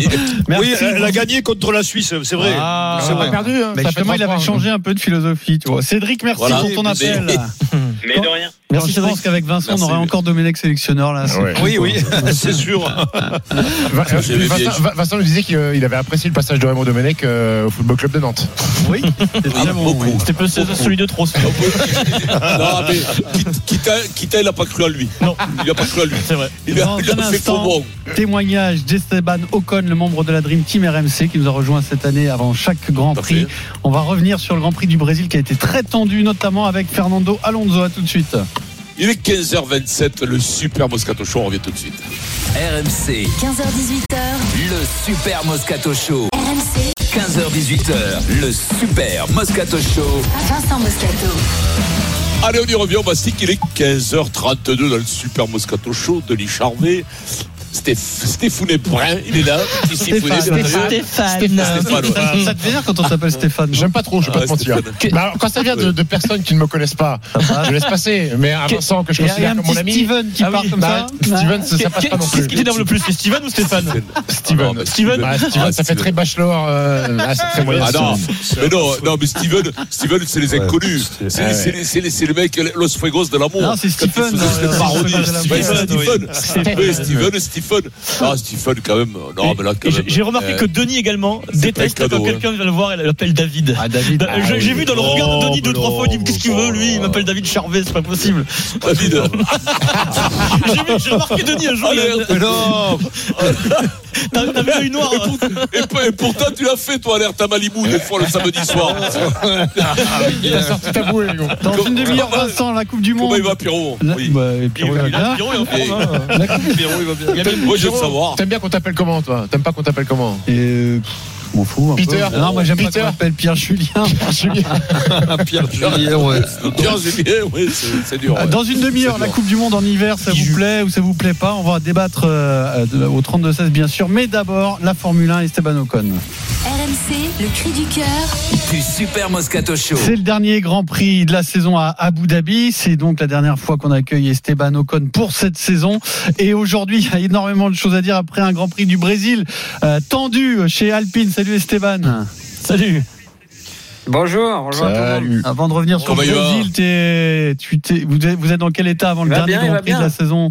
Oui, elle a gagné contre la Suisse, c'est vrai. C'est pas perdu. Mais justement, il avait changé un peu de philosophie. Cédric, merci pour ton appel. Mais de rien. Merci, je pense qu'avec Vincent, Merci. on aurait encore Domenech sélectionneur là. Ouais. Oui, oui, c'est sûr. Vincent, Vincent nous disait qu'il avait apprécié le passage de Raymond Domenech au Football Club de Nantes. Oui, c'était très bon. Oui. C'était peu celui de trop. Non, mais Kita, il n'a pas cru à lui. Non, il n'a pas cru à lui. C'est vrai. Il a, il a fait faux bon. Témoignage d'Esteban Ocon, le membre de la Dream Team R M C, qui nous a rejoint cette année avant chaque Grand Prix. On va revenir sur le Grand Prix du Brésil qui a été très tendu, notamment avec Fernando Alonso. À tout de suite. Il est quinze heures vingt-sept, le Super Moscato Show, on revient tout de suite. R M C, quinze heures dix-huit heures, le Super Moscato Show. R M C, quinze heures dix-huit heures, le Super Moscato Show. Vincent Moscato. Allez, on y revient, on va se dire qu'il est quinze heures trente-deux dans le Super Moscato Show de Licharvet. Stéphane Brun, il est là. Stéphane. Stéphane. Stéphane. Ça te vénère quand on s'appelle Stéphane? J'aime pas trop, je vais pas te mentir. Alors, quand ça vient de, de personnes qui ne me connaissent pas, je laisse passer. Mais à Vincent, que je considère comme mon ami. Steven qui parle comme ça. Steven, ça passe pas non plus. Qu'est-ce qui t'énerve le plus, c'est Steven ou Stéphane? Steven. Steven. Ça fait très bachelor. C'est très moyen. Ah non, mais non, non, mais Steven, Steven, c'est les inconnus. C'est le mec, Los Fuegos de l'amour. Non, c'est Stephen. Stephen, Stephen, Stephen. Ah, Stephen, quand même. Non, mais là, quand même. J'ai remarqué que Denis également déteste quand quelqu'un vient le voir et l'appelle David. Ah, David. J'ai vu dans le regard de Denis deux, trois fois, il dit qu'est-ce qu'il veut, lui, il m'appelle David Charvet, c'est pas possible. David. J'ai remarqué Denis un jour. Non. T'as vu l'œil noir. Et pourtant, tu l'as fait, toi, alerte à Malibu, des fois, le samedi soir. Il a sorti ta bouée, dans une demi-heure, Vincent, la Coupe du Monde. Comment il va, Pierrot? Pierrot, il va bien. Pierrot, il va bien. Moi, je veux savoir. T'aimes bien qu'on t'appelle comment, toi? T'aimes pas qu'on t'appelle comment? Et je m'en fous. Peter. Non, moi j'aime Peter. Pas qu'on m'appelle Pierre Julien. Pierre Julien. Pierre Julien, ouais. Pierre Julien, oui, c'est dur. Ouais. Dans une demi-heure, la Coupe du Monde en hiver, ça vous plaît ou ça vous plaît pas? On va débattre euh, au trente-deux seize, bien sûr. Mais d'abord, la Formule un, Esteban Ocon. R M C, le cri du cœur du Super Moscato Show. C'est le dernier Grand Prix de la saison à Abu Dhabi. C'est donc la dernière fois qu'on accueille Esteban Ocon pour cette saison. Et aujourd'hui, il y a énormément de choses à dire après un Grand Prix du Brésil euh, tendu chez Alpine. Salut Esteban. Salut. Bonjour, bonjour Salut. à tout le monde. Avant de revenir sur le Brésil, t'es, tu t'es, vous, êtes, vous êtes dans quel état avant le dernier bien, Grand Prix bien. de la saison?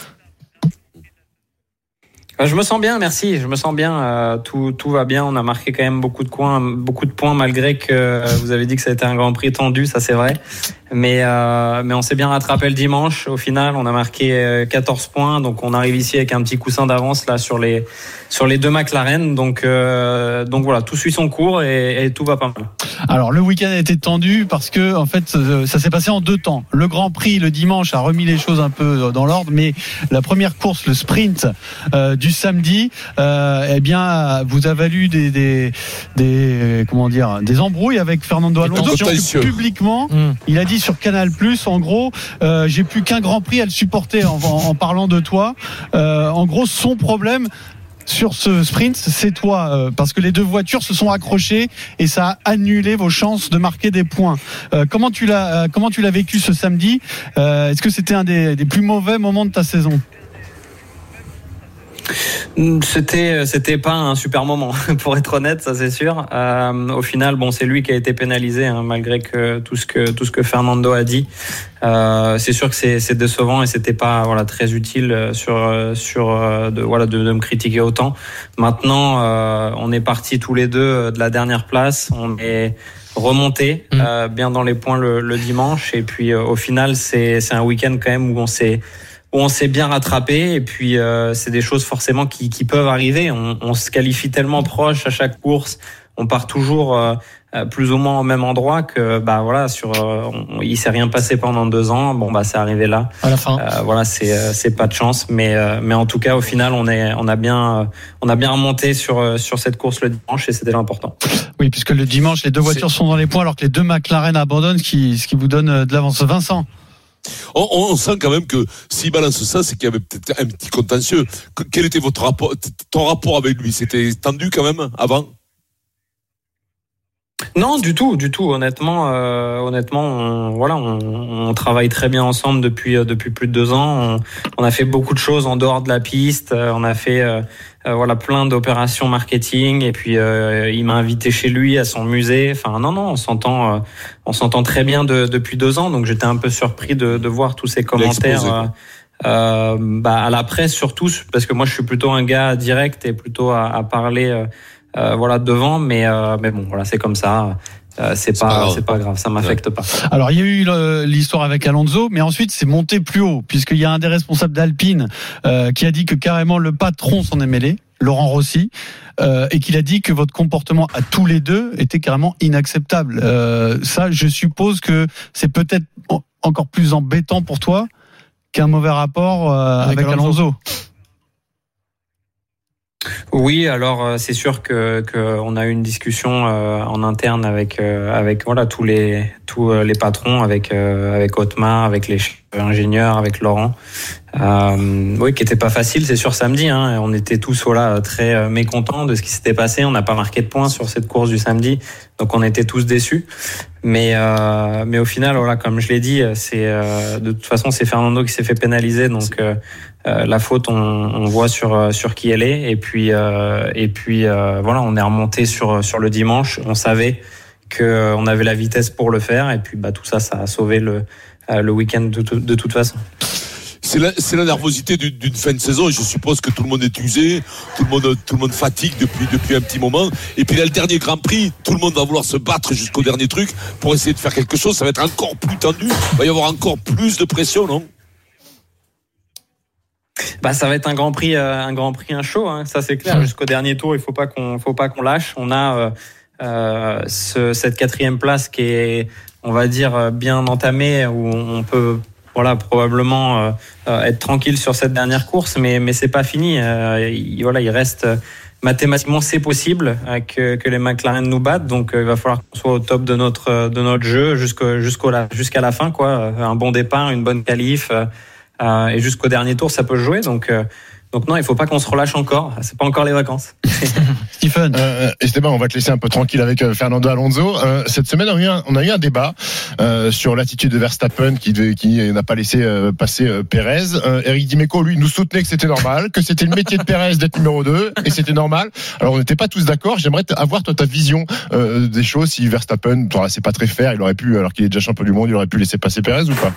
Je me sens bien, merci. Je me sens bien. Euh, tout, tout va bien. On a marqué quand même beaucoup de points, beaucoup de points malgré que euh, vous avez dit que ça a été un Grand Prix tendu, ça c'est vrai. Mais euh, mais on s'est bien rattrapé le dimanche. Au final, on a marqué quatorze points, donc on arrive ici avec un petit coussin d'avance là sur les sur les deux McLaren. Donc euh, donc voilà, tout suit son cours et, et tout va pas mal. Alors le week-end a été tendu parce que en fait ça s'est passé en deux temps. Le Grand Prix le dimanche a remis les choses un peu dans l'ordre, mais la première course, le sprint euh, du samedi, euh, eh bien vous a valu des des des comment dire des embrouilles avec Fernando Alonso publiquement. Mmh. Il a dit sur Canal Plus, en gros, euh, j'ai plus qu'un Grand Prix à le supporter en, en, en parlant de toi. Euh, en gros, son problème sur ce sprint, c'est toi, euh, parce que les deux voitures se sont accrochées et ça a annulé vos chances de marquer des points. Euh, comment tu l'as, euh, comment tu l'as vécu ce samedi? euh, Est-ce que c'était un des, des plus mauvais moments de ta saison? C'était, c'était pas un super moment, pour être honnête, ça c'est sûr. Euh, au final, bon, c'est lui qui a été pénalisé, hein, malgré que tout ce que tout ce que Fernando a dit. Euh, c'est sûr que c'est, c'est décevant et c'était pas voilà très utile sur sur de voilà de, de me critiquer autant. Maintenant, euh, on est partis tous les deux de la dernière place, on est remonté mmh. euh, bien dans les points le, le dimanche et puis euh, au final c'est c'est un week-end quand même où on s'est où on s'est bien rattrapé et puis euh, c'est des choses forcément qui, qui peuvent arriver. On, on se qualifie tellement proche à chaque course, on part toujours euh, plus ou moins au même endroit que bah voilà sur euh, on, il s'est rien passé pendant deux ans. Bon bah c'est arrivé là. À la fin. Euh, voilà c'est euh, c'est pas de chance, mais euh, mais en tout cas au final on est on a bien euh, on a bien remonté sur sur cette course le dimanche et c'était l'important. Oui, puisque le dimanche les deux voitures c'est... sont dans les points alors que les deux McLaren abandonnent, ce qui ce qui vous donne de l'avance. Vincent. On, on sent quand même que s'il balance ça, c'est qu'il y avait peut-être un petit contentieux. Quel était votre rapport, ton rapport avec lui? C'était tendu quand même avant? Non, du tout, du tout. Honnêtement, euh, honnêtement, on, voilà, on, on travaille très bien ensemble depuis depuis plus de deux ans. On, on a fait beaucoup de choses en dehors de la piste. On a fait euh, euh, voilà plein d'opérations marketing. Et puis euh, il m'a invité chez lui à son musée. Enfin, non, non, on s'entend, euh, on s'entend très bien de, depuis deux ans. Donc j'étais un peu surpris de, de voir tous ces commentaires. Euh, euh, bah, à la presse surtout, parce que moi je suis plutôt un gars direct et plutôt à, à parler. Euh, Euh, voilà devant, mais euh, mais bon voilà, c'est comme ça. Euh, c'est, c'est pas, pas c'est pas grave, ça m'affecte ouais. pas. Alors il y a eu le, l'histoire avec Alonso, mais ensuite c'est monté plus haut puisqu'il y a un des responsables d'Alpine euh, qui a dit que carrément le patron s'en est mêlé, Laurent Rossi, euh, et qu'il a dit que votre comportement à tous les deux était carrément inacceptable. Euh, ça, je suppose que c'est peut-être encore plus embêtant pour toi qu'un mauvais rapport euh, avec, avec Alonso. Alonso. Oui, alors c'est sûr que qu'on a eu une discussion euh, en interne avec euh, avec voilà tous les tous les patrons, avec euh, avec Otmar, avec les ingénieurs, avec Laurent. Euh, oui, qui était pas facile, c'est sûr samedi. Hein, on était tous voilà très mécontents de ce qui s'était passé. On n'a pas marqué de points sur cette course du samedi, donc on était tous déçus. Mais euh, mais au final, voilà, comme je l'ai dit, c'est euh, de toute façon c'est Fernando qui s'est fait pénaliser, donc euh, euh, la faute on, on voit sur sur qui elle est. Et puis euh, et puis euh, voilà, on est remonté sur sur le dimanche. On savait que on avait la vitesse pour le faire, et puis bah tout ça, ça a sauvé le euh, le week-end de, de toute façon. C'est la, c'est la nervosité d'une, d'une fin de saison. Je suppose que tout le monde est usé, tout le monde, tout le monde fatigue depuis, depuis un petit moment. Et puis là, le dernier Grand Prix, tout le monde va vouloir se battre jusqu'au dernier truc pour essayer de faire quelque chose. Ça va être encore plus tendu. Il va y avoir encore plus de pression, non? Bah, ça va être un Grand Prix, euh, un Grand Prix, un show. Hein, ça c'est clair. Jusqu'au dernier tour, il faut pas qu'on, faut pas qu'on lâche. On a euh, euh, ce, cette quatrième place qui est, on va dire, bien entamée, où on peut voilà probablement euh, être tranquille sur cette dernière course, mais mais c'est pas fini. Euh, il, voilà, il reste mathématiquement c'est possible euh, que que les McLaren nous battent, donc euh, il va falloir qu'on soit au top de notre de notre jeu jusqu'au jusqu'au la, jusqu'à la fin quoi. Un bon départ, une bonne qualif euh, et jusqu'au dernier tour ça peut jouer, donc euh, donc non, il faut pas qu'on se relâche encore. C'est pas encore les vacances. Stephen, euh, Esteban, on va te laisser un peu tranquille avec euh, Fernando Alonso. Euh, cette semaine, on a eu un, on a eu un débat euh, sur l'attitude de Verstappen qui, de, qui n'a pas laissé euh, passer euh, Pérez. Euh, Eric Dimeco, lui, nous soutenait que c'était normal, que c'était le métier de Pérez d'être numéro deux, et c'était normal. Alors, on n'était pas tous d'accord. J'aimerais avoir toi ta vision euh, des choses. Si Verstappen, toi, c'est pas très fair, il aurait pu, alors qu'il est déjà champion du monde, il aurait pu laisser passer Pérez ou pas?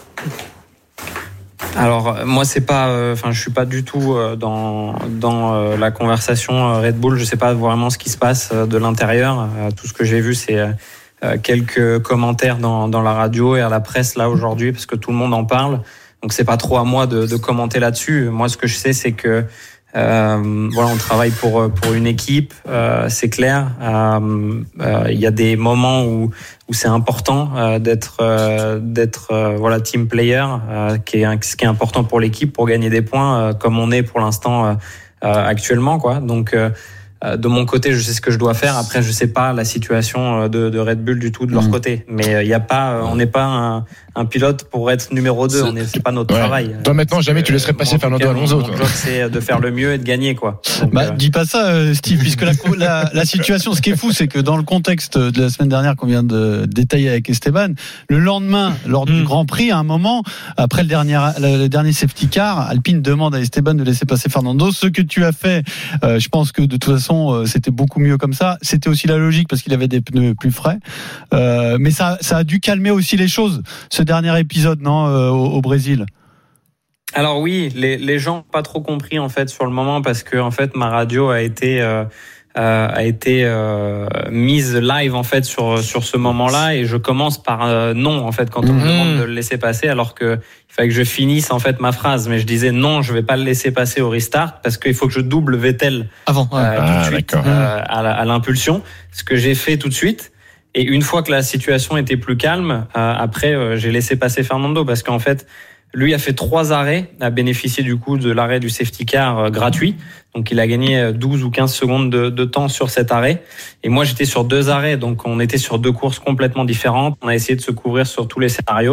Alors moi c'est pas, enfin euh, je suis pas du tout euh, dans dans euh, la conversation euh, Red Bull. Je sais pas vraiment ce qui se passe euh, de l'intérieur. Euh, tout ce que j'ai vu c'est euh, quelques commentaires dans dans la radio et à la presse là aujourd'hui parce que tout le monde en parle. Donc c'est pas trop à moi de, de commenter là-dessus. Moi ce que je sais c'est que euh, voilà on travaille pour pour une équipe, euh, c'est clair. Il euh, euh, y a des moments où où c'est important euh, d'être euh, d'être euh, voilà team player, euh, qui est ce qui est important pour l'équipe pour gagner des points euh, comme on est pour l'instant euh, euh, actuellement quoi. Donc euh, de mon côté, je sais ce que je dois faire. Après, je sais pas la situation de, de Red Bull du tout de leur mmh. côté. Mais il y a pas, on n'est pas un, un pilote pour être numéro deux. C'est, on est, c'est pas notre ouais. travail. Toi maintenant, jamais tu laisserais passer Fernando cas, Alonso. Mon, mon job, c'est de faire le mieux et de gagner quoi. Donc, bah, euh... dis pas ça, Steve, puisque la, la, la situation, ce qui est fou, c'est que dans le contexte de la semaine dernière qu'on vient de détailler avec Esteban, le lendemain, lors du mmh. Grand Prix, à un moment, après le dernier, le dernier safety car, Alpine demande à Esteban de laisser passer Fernando. Ce que tu as fait, euh, je pense que de toute façon c'était beaucoup mieux comme ça. C'était aussi la logique parce qu'il avait des pneus plus frais. Euh, mais ça, ça a dû calmer aussi les choses, ce dernier épisode, non, euh, au, au Brésil. Alors oui, les, les gens n'ont pas trop compris en fait sur le moment parce que en fait ma radio a été euh, euh, a été euh, mise live en fait sur sur ce moment-là et je commence par euh, non en fait quand on mmh. me demande de le laisser passer alors que il fallait que je finisse en fait ma phrase, mais je disais non, je vais pas le laisser passer au restart parce qu'il faut que je double Vettel avant ouais. euh, ah, tout de suite euh, à, la, à l'impulsion, ce que j'ai fait tout de suite. Et une fois que la situation était plus calme, euh, après euh, j'ai laissé passer Fernando parce qu'en fait lui a fait trois arrêts, a bénéficié du coup de l'arrêt du safety car euh, gratuit. Donc il a gagné douze ou quinze secondes de, de temps sur cet arrêt. Et moi j'étais sur deux arrêts, donc on était sur deux courses complètement différentes. On a essayé de se couvrir sur tous les scénarios.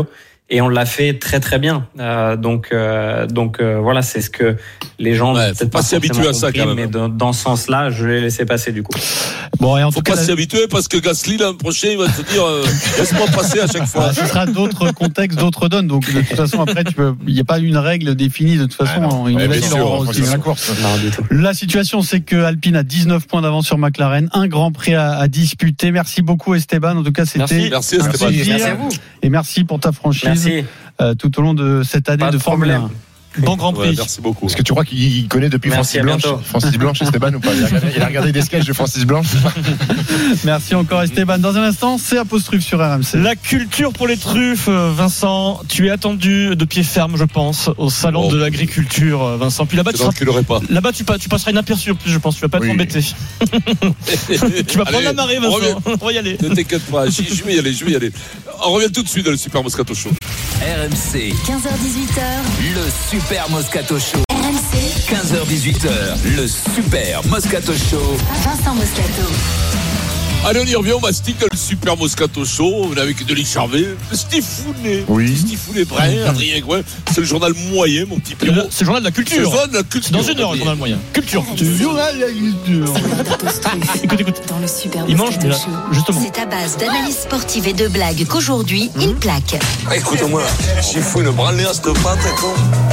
et on l'a fait très très bien. Euh, donc euh, donc euh, voilà, c'est ce que les gens ouais, peut-être pas s'y habituer à ça quand même. Mais dans, dans ce sens-là, je l'ai laissé passer du coup. Bon, et en faut tout pas cas, s'y habituer parce que Gasly l'an prochain il va te dire euh, laisse-moi passer à chaque fois. Ce sera d'autres contextes, d'autres donnes. Donc de toute façon après tu peux, il n'y a pas une règle définie de toute façon. Ah non, il ouais, sûr, aussi, la course. Non, la situation c'est que Alpine a dix-neuf points d'avance sur McLaren, un Grand Prix à, à disputer. Merci beaucoup Esteban. En tout cas c'était merci, merci Esteban. Merci, merci à vous. Et merci pour ta franchise euh, tout au long de cette année pas de, de Formule un. Bon Grand Prix. Ouais, merci beaucoup. Est-ce que tu crois qu'il connaît depuis merci, Francis Blanche Francis Blanche, Esteban ou pas? Il a regardé, il a regardé des sketchs de Francis Blanche. Merci encore Esteban. Dans un instant, c'est Apostrophe sur R M C. La culture pour les truffes, Vincent. Tu es attendu de pied ferme, je pense, au salon oh. de l'agriculture, Vincent. Puis là-bas, tu, seras... pas. là-bas tu, tu passeras inaperçu en plus, je pense. Tu vas pas oui. être embêté. Tu vas prendre la marée, Vincent. On, on va y aller. Ne t'inquiète pas. Je, je vais y aller. Je vais y aller. On revient tout de suite dans le Super Moscato Show. R M C. quinze heures dix-huit heures. Le Super Moscato Show. R M C. quinze heures dix-huit heures. Le Super Moscato Show. Vincent Moscato. Allez, on y revient, on mastique le Super Moscato Show. On est avec Denis Charvet, Steve Founet, oui. Steve Founet, Brun, Adrien Gouin. C'est le journal moyen, mon petit Pierrot. C'est le journal de la culture. C'est le journal de la culture. C'est dans une heure, le journal moyen. Culture. C'est le journal de la culture. Écoute, écoute. Dans le Super il mange, mais là, justement. C'est à base d'analyse sportive et de blagues qu'aujourd'hui, mmh. il plaque. Écoute-moi, j'ai fou une branlée à cette patte, quoi.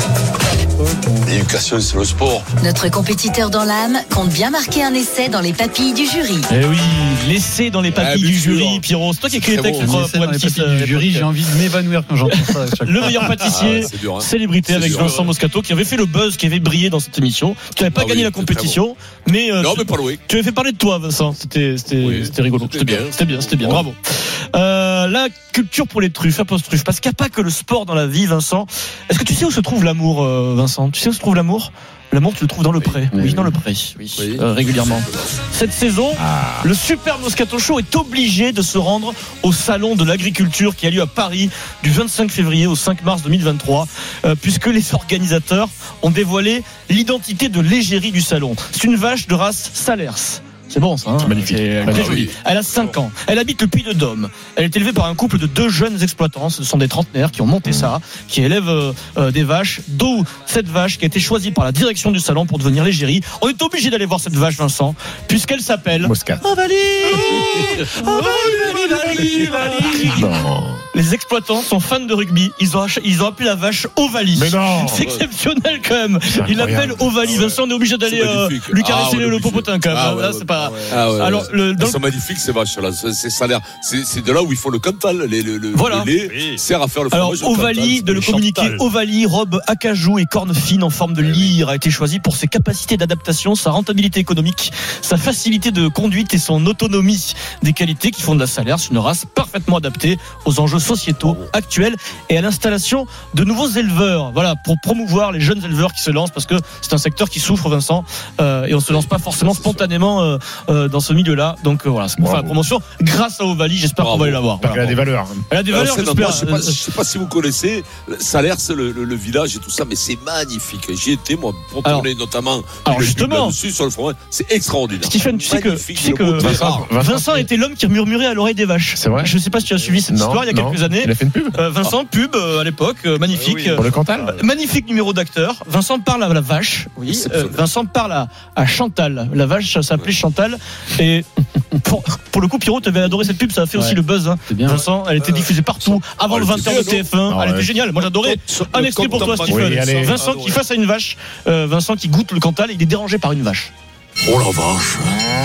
L'éducation, c'est le sport. Notre compétiteur dans l'âme compte bien marquer un essai dans les papilles du jury. Eh oui, l'essai dans les papilles ah, du jury, Pierrot. C'est toi qui écris les textes bon, pour M six du jury. J'ai envie de m'évanouir quand j'entends ça. Le meilleur pâtissier, ah, c'est dur, hein. Célébrité c'est avec dur, Vincent ouais. Moscato, qui avait fait le buzz, qui avait brillé dans cette émission. Tu n'avais pas ah, gagné oui, la compétition, bon. mais, euh, non, mais pas loin. Tu avais fait parler de toi, Vincent. C'était, c'était, oui, c'était rigolo. C'était bien, c'était bien, c'était bien. Ouais. Bravo. Euh, la culture pour les truffes, apostrophe, parce qu'il n'y a pas que le sport dans la vie, Vincent. Est-ce que tu sais où se trouve l'amour, euh, Vincent? Tu sais où se trouve l'amour? L'amour, tu le trouves dans le pré. Oui, oui dans le pré. Oui, oui. Euh, régulièrement. Cette saison, ah. le Super Moscato Show est obligé de se rendre au salon de l'agriculture qui a lieu à Paris du vingt-cinq février au cinq mars deux mille vingt-trois, euh, puisque les organisateurs ont dévoilé l'identité de l'égérie du salon. C'est une vache de race Salers. C'est bon ça, hein c'est magnifique. C'est très joli. Elle a cinq ans. Elle habite le Puy de Dôme. Elle est élevée par un couple de deux jeunes exploitants. Ce sont des trentenaires qui ont monté mmh. ça, qui élèvent euh, euh, des vaches. D'où cette vache qui a été choisie par la direction du salon pour devenir l'égérie. On est obligé d'aller voir cette vache, Vincent, puisqu'elle s'appelle Moscat. Ovalie. Ovalie, Ovalie. Non. Les exploitants sont fans de rugby. Ils ont, ils ont appelé la vache Ovalie. Mais non. C'est exceptionnel quand même. Ils l'appellent Ovalie. Vincent, on est obligé d'aller euh, lui caresser ah, le popotin quand même. Ah, là, ouais, c'est pas. Ah ouais, alors, le, elles sont magnifiques ces vaches là. C'est, ça a l'air, c'est, c'est de là où ils font le Cantal. Le, le, le, voilà. le lait oui. sert à faire le fromage. Alors Ovalie, de le communiquer, Chantal. Ovalie, robe acajou et cornes fines en forme de lyre a été choisi pour ses capacités d'adaptation, sa rentabilité économique, sa facilité de conduite et son autonomie. Des qualités qui font de la Salers une race parfaitement adaptée aux enjeux sociétaux actuels et à l'installation de nouveaux éleveurs. Voilà, pour promouvoir les jeunes éleveurs qui se lancent, parce que c'est un secteur qui souffre, Vincent, euh, et on se lance pas forcément spontanément euh, euh, dans ce milieu-là. Donc euh, voilà, c'est pour faire la promotion grâce à Ovalie. J'espère Bravo. qu'on va aller la voir. Voilà. Elle a des valeurs. Elle a des valeurs. Alors, j'espère. Je ne sais, sais pas si vous connaissez Salers, le, le, le village et tout ça, mais c'est magnifique. J'y étais moi pour tourner notamment. Alors justement, dessus sur le fromage, c'est extraordinaire. Stephen, tu sais que, tu sais que Vincent, Vincent était l'homme qui murmurait à l'oreille des vaches. C'est vrai. Je ne sais pas si tu as suivi cette non, histoire il y a non. quelques années. Il a fait une pub. Euh, Vincent, ah. pub euh, à l'époque, euh, magnifique. Ah oui, pour le Cantal. Euh, magnifique numéro d'acteur. Vincent parle à la vache. Oui. Euh, Vincent parle à, à Chantal. La vache s'appelait Chantal. Et pour, pour le coup, Pierrot, tu avais adoré cette pub. Ça a fait ouais. aussi le buzz. Hein. Bien, Vincent, elle était diffusée partout avant oh, le vingt heures de T F un. Elle était géniale. Moi, j'adorais. Un extrait pour toi, Stephen. Oui, Vincent qui face à une vache. Euh, Vincent qui goûte le Cantal. Il est dérangé par une vache. Oh la vache.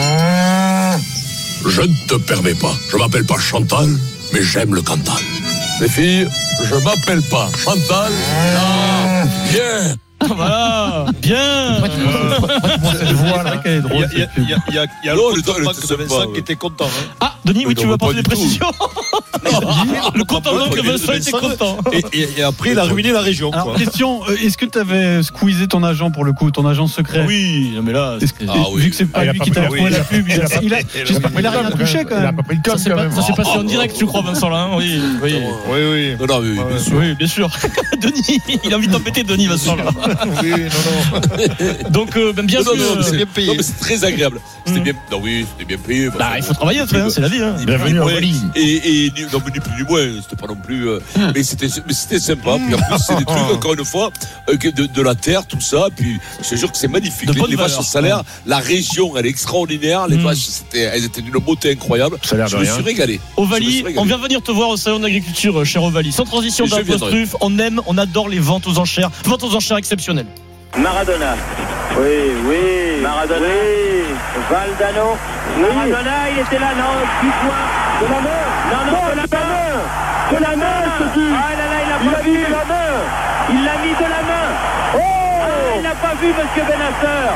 Je ne te permets pas. Je m'appelle pas Chantal, mais j'aime le Cantal. Les filles, je m'appelle pas Chantal. Ah, bien. Voilà, bien. Moi, tu vois cette voix là, qu'elle est drôle. Il y a, il y a, il y a, il y a oh, le contentement de Vincent ouais. qui était content. Hein. Ah, Denis, oui, tu veux apporter des précisions. Le contentement que Vincent était content. Et, et, et après, il a ruiné la région. Alors, quoi. question, est-ce que tu avais squeezé ton agent pour le coup, ton agent secret? Oui, mais là, que, ah, oui. vu que c'est pas ah, lui qui t'a trouvé la pub, j'espère qu'il a rien touché quand même. Ça s'est passé en direct, tu crois, Vincent là? Oui, oui, oui. Non, oui, bien sûr. Oui, bien sûr. Denis, il a envie d'embêter Denis, Vincent là. Oui, non, non. Donc, euh, ben, bien non, sûr, non, c'est bien payé. Non, mais c'est très agréable. C'était bien. Non, oui, c'était bien payé. Bah, il faut travailler après, hein, c'est la vie. Hein. Bienvenue en Wallis. Et, et non, mais ni plus ni moins, c'était pas non plus. Euh, mais c'était, mais c'était sympa. Puis en plus, c'est des trucs, encore une fois, euh, de, de la terre, tout ça. Puis je te jure que c'est magnifique. Les, les vaches au salaire, la région, elle est extraordinaire. Les mmh. vaches, c'était, elles étaient d'une beauté incroyable. Je me suis régalé. Ovalie, on vient venir te voir au salon d'agriculture, cher Ovalie. Sans transition d'apostrophe, on aime, on adore les ventes aux enchères. Ventes aux enchères exceptionnelles. Maradona. Oui, oui. Maradona. Oui. Valdano. Oui. Maradona, il était là, non, du point. De la main. Non, non, non de la main. De la main, je te dis. Ah là là, il a pas vu. De la main. Il l'a mis de la main. Oh ah, il n'a pas vu, monsieur Benasser.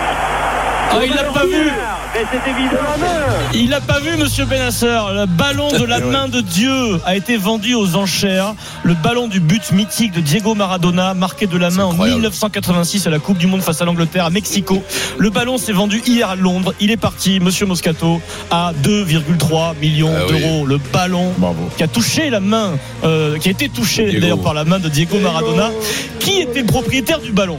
Ah, il l'a pas vu. Mais c'est évident. Il l'a pas vu, monsieur Benasser. Le ballon de la main de Dieu a été vendu aux enchères. Le ballon du but mythique de Diego Maradona, marqué de la main en dix-neuf cent quatre-vingt-six à la Coupe du Monde face à l'Angleterre à Mexico. Le ballon s'est vendu hier à Londres. Il est parti, monsieur Moscato, à deux virgule trois millions ah, d'euros. Oui. Le ballon Bravo. qui a touché la main, euh, qui a été touché Diego. d'ailleurs par la main de Diego Maradona. Qui était le propriétaire du ballon?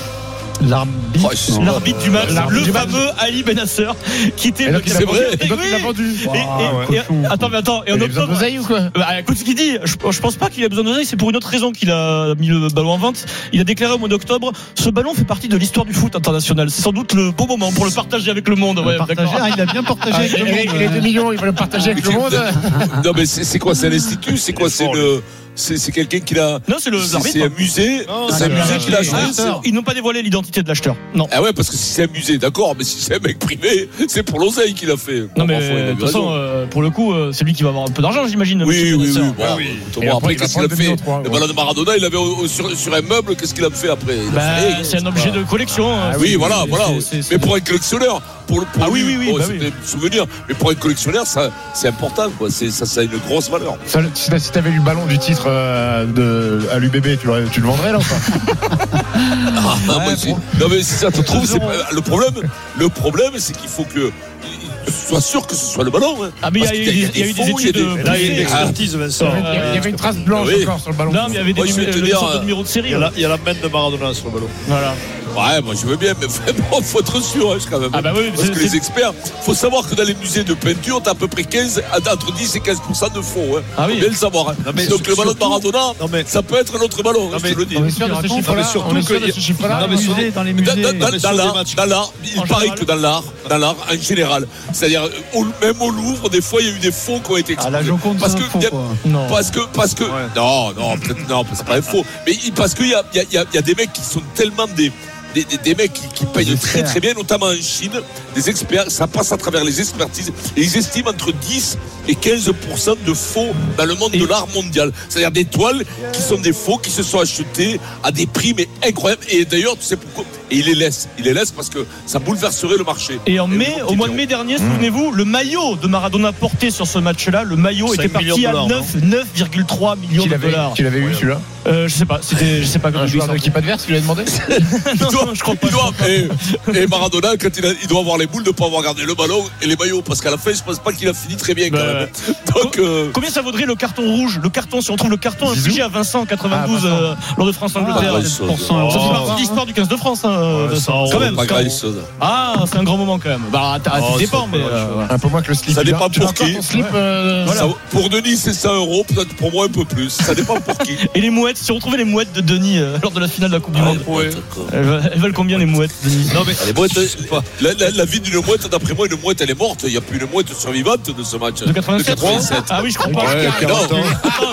L'arbitre, oh, l'arbitre du match, l'arbitre le du fameux match. Ali Benasser, qui était le. C'est vrai, il l'a vendu. Et, et, et, et, attends, mais attends, et en octobre. Ou quoi bah, écoute ce qu'il dit. Je, je pense pas qu'il a besoin d'oseille. C'est pour une autre raison qu'il a mis le ballon en vente. Il a déclaré au mois d'octobre, ce ballon fait partie de l'histoire du foot international. C'est sans doute le bon moment pour le partager avec le monde. Ouais, partager, ah, il a bien partagé ah, avec le monde. Les deux millions, il va le partager avec le monde. Non, mais c'est, c'est quoi? C'est un institut? C'est quoi? C'est le. C'est, c'est quelqu'un qui l'a. Non, c'est le. C'est, c'est un musée. Non, c'est un musée qui l'a acheté. Ils n'ont pas dévoilé l'identité de l'acheteur. Non. Ah ouais, parce que si c'est un musée, d'accord, mais si c'est un mec privé, c'est pour l'oseille qu'il a fait. Non, mais de toute façon, euh, pour le coup, euh, c'est lui qui va avoir un peu d'argent, j'imagine. Oui, oui, oui. Bon, ah, oui. Bon, après, qu'est-ce qu'il a fait? Le ballon de Maradona, il avait sur, sur un meuble, qu'est-ce qu'il a fait après? Bah, c'est un objet de collection. Oui, voilà, voilà. Mais pour un collectionneur, pour, pour ah lui, oui, oui, oui, bon, bah c'est oui. des souvenirs, mais pour un collectionneur, ça, c'est important, quoi. C'est, ça, ça a une grosse valeur. Ça, si t'avais eu le ballon du titre euh, de, à l'U B B, tu, tu le vendrais là ou pas? ah, ouais, moi, c'est, non mais si ça te trouve, c'est, le problème, le problème, c'est qu'il faut que sois sûr que ce soit le ballon. Hein. Ah mais il y, y, y, y a eu des études. De... Là, il y a une expertise, Vincent. Il y avait une trace blanche oui. encore sur le ballon. Non, mais il y avait des numéros de série. Il y a la main de Maradona sur le ballon. Voilà. Ouais, moi je veux bien, mais vraiment, faut être sûr hein, quand même. Ah bah oui, parce que les experts, faut savoir que dans les musées de peinture, t'as à peu près quinze, entre dix et quinze pour cent de faux. Hein. Ah oui. Faut bien le savoir. Hein. Non, mais donc le ballon de Maradona, non, mais... ça peut être un autre ballon, non, mais, je te le dis. On est sûr de ce chiffre-là. On est sûr de ce chiffre-là. Dans les musées. Dans l'art, dans l'art, il paraît que dans l'art, dans l'art en général, c'est-à-dire même au Louvre, des fois, il y a eu des faux qui ont été exposés. Ah, la Joconde, parce que, faux, non. parce que, parce que, ouais. non, non, peut-être non, c'est pas un faux. Mais parce qu'il y a, il y a, il y a des mecs qui sont tellement des Des, des, des mecs qui, qui payent très très bien, notamment en Chine, des experts, ça passe à travers les expertises, et ils estiment entre dix et quinze pour cent de faux dans le monde et de l'art mondial. C'est-à-dire des toiles qui sont des faux, qui se sont achetées à des prix mais incroyables. Et d'ailleurs, tu sais pourquoi? Et il les laisse, il les laisse parce que ça bouleverserait le marché. Et en mai, au mois de mai dernier, mmh. souvenez-vous, le maillot de Maradona porté sur ce match-là, le maillot était parti à neuf virgule trois millions de dollars. Tu l'avais eu celui-là? Euh, je sais pas, c'était, je sais pas comment un joueur de l'équipe adverse qui lui a demandé. non, doit, non, je crois pas. Doit, et, et Maradona, quand il, a, il doit avoir les boules de pas avoir gardé le ballon et les maillots, parce qu'à la fin, je pense pas qu'il a fini très bien. Quand bah, même. Donc, euh... combien ça vaudrait le carton rouge? Le carton, si on trouve le carton infligé à Vincent en quatre-vingt-douze ah, euh, lors de France-Angleterre. Ah, ça fait partie de l'histoire du quinze de France. Hein, ouais, quand même. Quand même. Ah, c'est un grand moment quand même. Bah, ça oh, dépend, mais euh, un peu moins que le slip. Ça dépend pour qui. Slip, euh, voilà. ça, pour Denis, c'est cent euros. Peut-être pour moi un peu plus. Ça dépend pour qui. Et les mouettes, si on retrouvait les mouettes de Denis euh, lors de la finale de la Coupe du Monde, ouais. elles, elles valent combien les mouettes, Denis? Non mais les mouettes, la, la, la vie d'une mouette, d'après moi, une mouette, elle est morte. Il n'y a plus une mouette survivante de ce match. De quatre-vingt-sept. Ah oui, je crois pas. Ouais, quarante ans.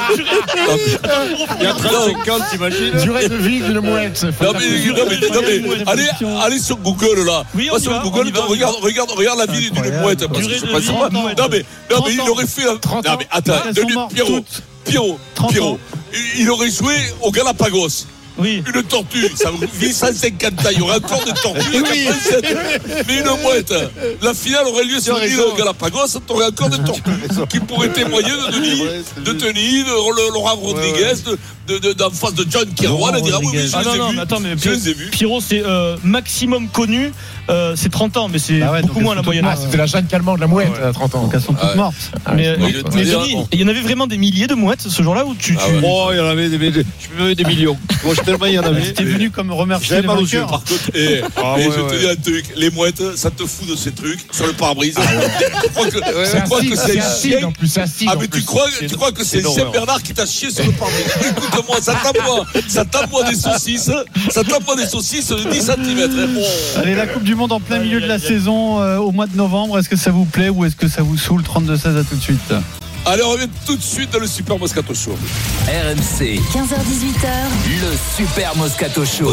Il y a trente-cinq ans, t'imagines? Durée de vie d'une mouette. Non mais allez, allez sur Google là. Oui, on sur va, Google, on regarde, regarde, regarde la vie d'une mouette. Parce que je pense pas. Non mais, non mais il aurait fait. Non mais attends, Pierrot, Pierrot, Pierrot, il aurait joué au Galapagos. Oui. Une tortue, ça vit cent cinquante ans. Il y aurait encore de tortues. Oui. Mais une mouette. La finale aurait lieu sur l'île Galapagos. Tu aurais encore des tortues qui pourraient témoigner de Denis, de Denis, de Laurent Rodriguez, de, de, de, d'en face de John Kirwan et dira oui, oui, je ah les non, ai non, vus. mais attends, mais je les ai vus. Pierrot, c'est euh, maximum connu, euh, c'est trente ans, mais c'est ah ouais, beaucoup moins la moyenne. Ah, c'était la Jeanne Calment de la mouette à trente ans. Donc elles sont toutes mortes. Mais il y en avait vraiment des milliers de mouettes ce jour-là où tu. Oh, il y en avait des, des, des millions. Moi, tellement il y en avait. C'était venu comme remercier les vainqueurs. Par contre, et, ah, et ouais, je te ouais. dis un truc, les mouettes, ça te fout de ces trucs sur le pare-brise. Tu crois que c'est, crois que c'est un chien en plus, c'est acide. Ah mais tu crois, tu crois que c'est Saint Bernard qui t'a chié sur le pare-brise. Écoute-moi, ça tape-moi, ça tape-moi des saucisses, ça tape-moi des saucisses de dix centimètres. Bon. Allez, la Coupe du Monde en plein milieu de la saison euh, au mois de novembre, est-ce que ça vous plaît ou est-ce que ça vous saoule? Trente-deux seize, à tout de suite. Allez, on revient tout de suite dans le Super Moscato Show. R M C, quinze heures dix-huit heures, le Super Moscato Show.